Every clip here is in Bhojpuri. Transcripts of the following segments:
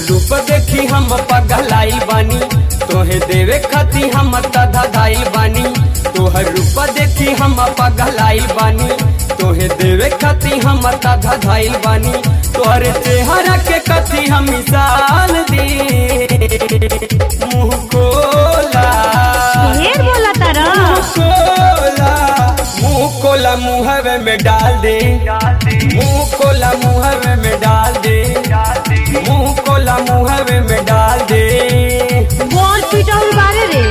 रूप देखी हम पगलाइल बानी, तोहे देवे खाती हम तधाइल बानी। तोहर रूप देखी हम पगलाइल बानी, तोहे देवे खाती हम तधाइल बानी। तोहर चेहरा के कथी हम मिसाल दी, मुँह खोला ढेर बोला तारा। मुँह खोला मुँहवे में डाल दे, मुँह खोला मुँहवे में डाल दे, मुँह खोला मुँहवे में डाल दे। बोल पिटाउल बारे रे।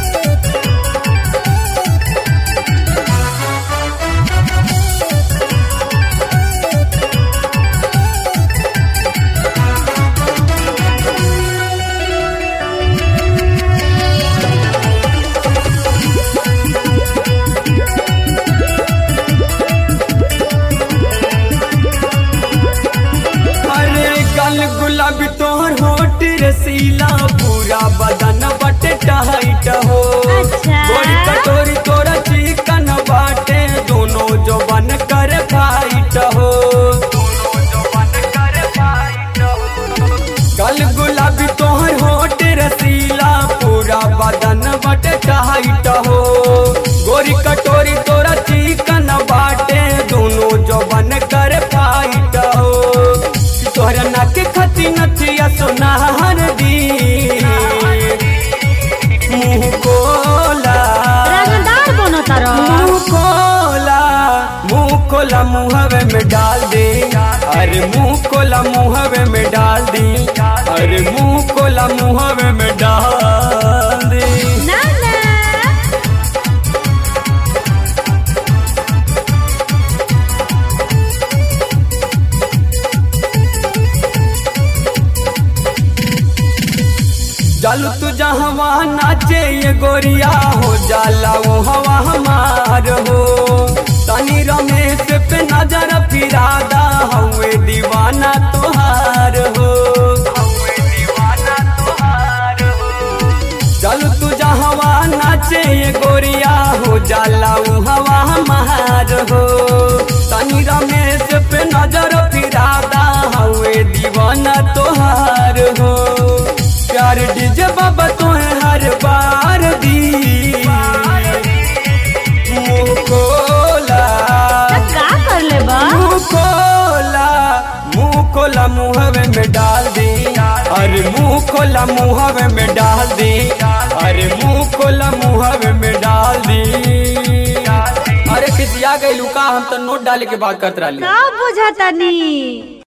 गुलाबी तोहर होठ रसीला, पूरा बदन बटे टाइट हो। गोरी कटोरी तोरा चिकन बाटे, दोनों जो बन कर फाइट हो। गल गुलाबी तोहर होठ रसीला, पूरा बदन बटे टाइट हो। गोरी कटोरी तोरा चिकन बाटे, दोनों जो बन कर फाइट हो। तोहरा नाक खती नथिया सोनार दी, मुँह खोला रंगदार बनो तारा। मुँह खोला, मुँह खोला मुँहवे में डाल दे। अरे मुँह खोला मुँहवे में डाल दी, अरे मुँह खोला मुँहवे में डाल दे। ना ना जालू तू जहवा नाचे ये गोरिया, हो जाला वो हवा हमार हो। तनी रमेश पे नजर फिरादा, हवे दीवाना तोहार हो। जालू तू जहवा नाचे ये गोरिया, हो जाला वो हवा हमार हो। तनी रमेश पे नजर फिरादा, हवे दीवाना तोहार हो। प्यार डीजे बाबा तोहे हर बार दी, मुँह खोला का कर ले बा। मुँह खोला, मुँह खोला मुँहवे में डाल दे। अरे मुँह खोला मुँहवे में डाल दे, अरे मुँह खोला मुँहवे में डाल दी। अरे किसिया गई लुका, हम तो नोट डाले के बात करत रही। सब बुझाता नी।